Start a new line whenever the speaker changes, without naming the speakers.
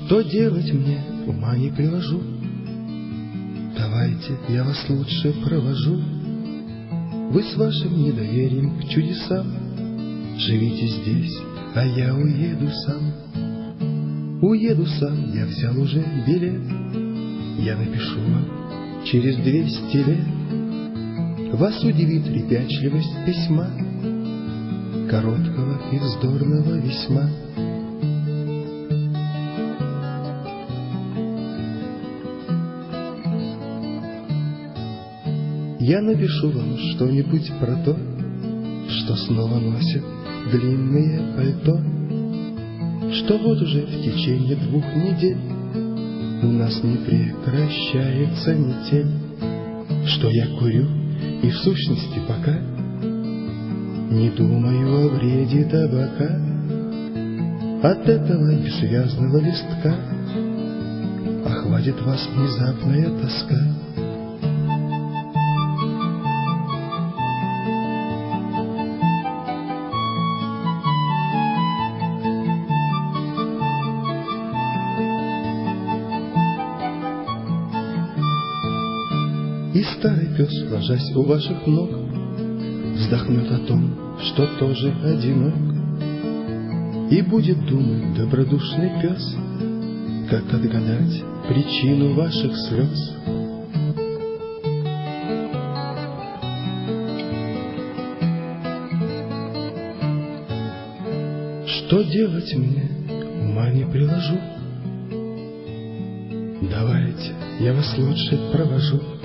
Что делать мне, ума не приложу. Давайте я вас лучше провожу. Вы с вашим недоверием к чудесам живите здесь, а я уеду сам. Уеду сам, я взял уже билет. Я напишу вам через 200 лет. Вас удивит ребячливость письма, короткого и вздорного весьма. Я напишу вам что-нибудь про то, что снова носят длинные пальто, что вот уже в течение 2 недель у нас не прекращается метель, что я курю и в сущности пока не думаю о вреде табака. От этого бессвязного листка охватит вас внезапная тоска. И старый пес, ложась у ваших ног, вздохнет о том, что тоже одинок, и будет думать добродушный пес, как отгадать причину ваших слез. Что делать мне, ума не приложу. Давайте я вас лучше провожу.